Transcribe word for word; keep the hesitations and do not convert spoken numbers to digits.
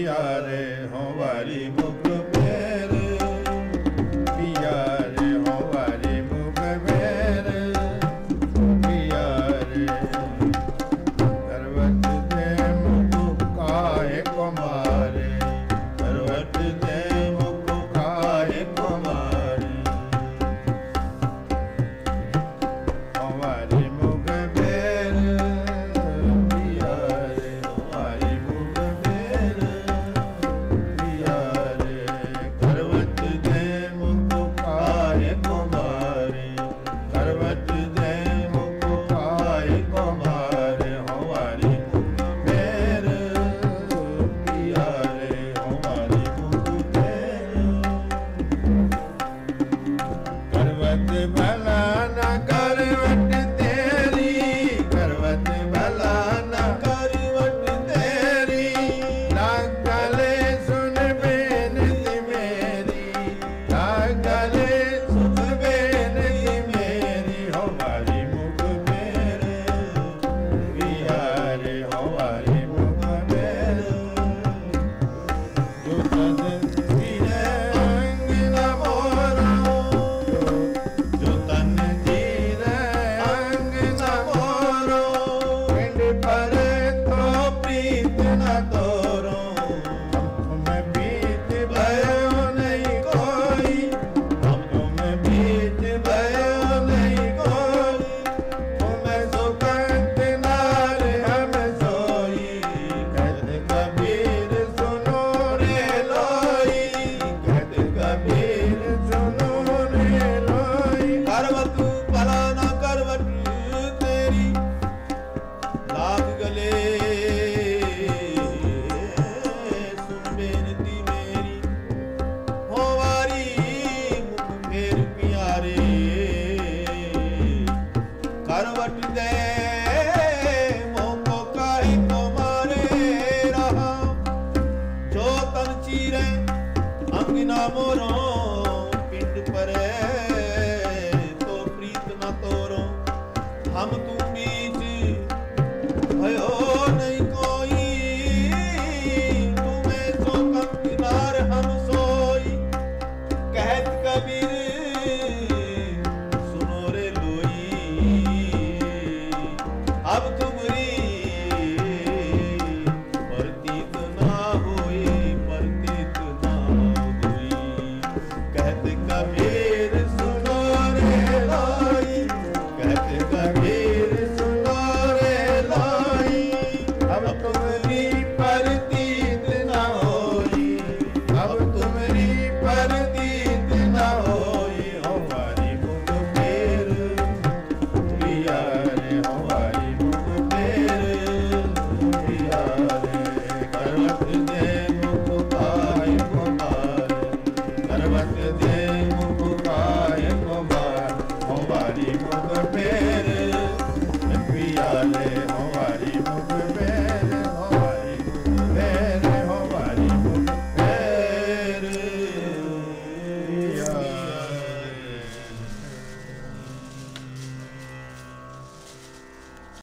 पिया रे हो वारी मुख फेर, पिया रे हो वारी मुख फेर, पिया रे करवट दे मुख काहे को मारे, करवट दे मुख काहे को मारे, हो वारी मुख फेर, पिया रे हो वारी मुख फेर, पिया रे करवट दे मुख काहे को मारे, करवट दे मुख काहे को मारे, हो वारी मुख फेर, पिया रे हो वारी मुख फेर, करवट भला न करवट तेरी, करवट भला न करवट तेरी, लागले सुन बेनती मेरी, लागले सुन बेनती मेरी, हो वारी मुख फेर, पिया रे हो वारी मुख फेर, जो तन जीरे अंग न मोरो, जो तन जीरे अंग न मोरो, पिंड पर तो प्रीत न तोरो, मैं बीत भयो नहीं कोई, तुम बीत भयो नहीं कोई, तुम सुखंत नार हम सोई, कहत कबीर सुनो रे लोई, कहत कबीर सुनो रे लोई, करवट भला न करवट तेरी, लाग गले सुन बेनती मेरी, हो वारी मुख फेर पिया रे, करवट दे मोह काहे को मारे रहा, जो तन चीरे अंग ना मोरो,